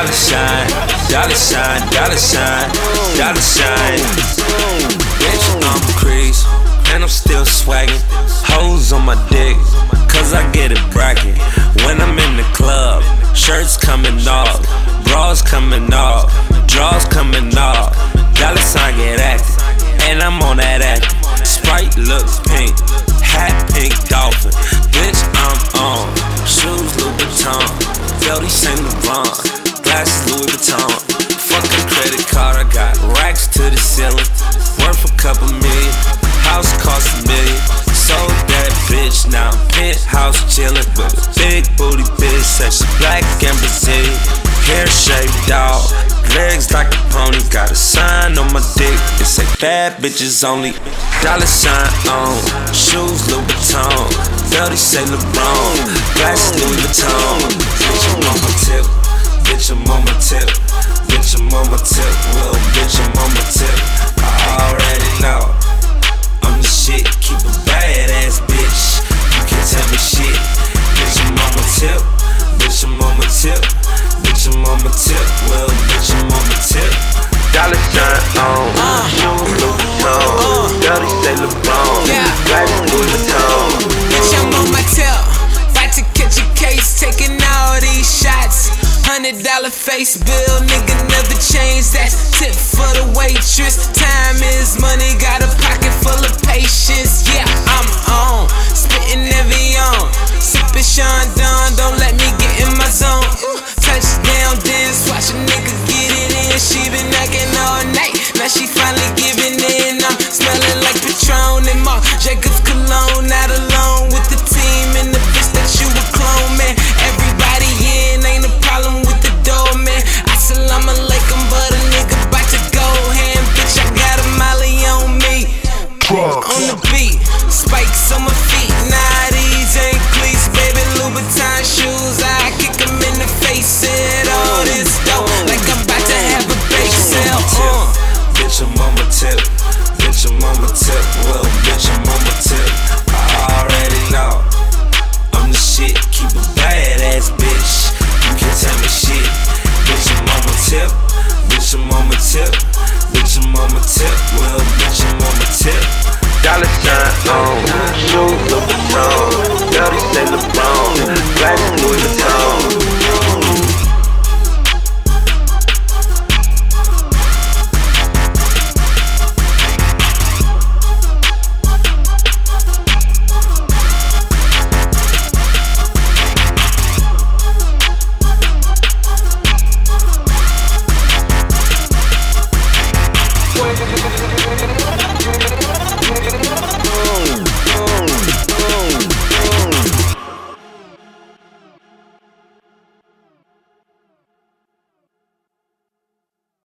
dollar sign, dollar sign, dollar sign, dollar sign. Bitch, I'm crazy, and I'm still swaggin'. Hoes on my dick, cause I get it bracket. When I'm in the club, shirts coming off, bras coming off, drawers coming off. Dollar sign get active, and I'm on that active. Sprite looks pink, hat pink dolphin. Bitch, I'm on. Shoes Louis Vuitton, Veldy Saint Laurent, glasses Louis Vuitton. Fucking credit card, I got racks to the ceiling, worth a couple million. House cost $1 million. Sold that bitch, now I'm penthouse chillin' with a big booty bitch, said she black and Brazilian. Hair shaped dog, legs like a pony, got a sign on my dick. It say bad bitches only. Dollar sign on, shoes Louis Vuitton, Veldy Saint Laurent, glasses Louis Vuitton. Bitch, I'm on my tip, bitch, I'm on my tip, bitch, I'm on my tip, well, bitch, I'm on my tip. I already know I'm the shit, keep a badass bitch. You can't tell me shit. Bitch, I'm on my tip, bitch, I'm on my tip, bitch, I'm on my tip, well, bitch, I'm on my tip. Dollar sign on, shoes Louis Vuitton, Veldy Saint Laurent, glasses Louis Vuitton. Bitch, I'm on my tip, about to catch a case, taking all these shots. $100 face bill, nigga never change that. Tip for the waitress, time is money, got a pocket full of patience. Yeah, I'm on, spitting Evian, sipping Sean Don, don't let me get in my zone. Touchdown dance, watch a nigga get it in. She been acting all night, now she finally giving in. I'm smelling like Patron and Marc Jacobs cologne. Not alone with the team and the bitch that you a clone, man. Everybody in, ain't a problem with the door, man. Assalamu alaikum, but a nigga bout to go ham. Bitch, I got a molly on me. On the beat, spikes on my feet. Nah, these ain't cleats, baby. Louboutin shoes, I kick 'em in the face. Said all this dope, like I'm about to have a bake sale. Bitch, I'm on my tip, bitch, I'm on my tip, well, bitch, I'm on my tip. I already know I'm the shit, keep a badass bitch. You can't tell me shit. Bitch, I'm on my tip, bitch, I'm on my tip, bitch, I'm on my tip, well, bitch, I'm on my tip. Dollar sign on, shoes Louis Vuitton, Veldy Saint Laurent,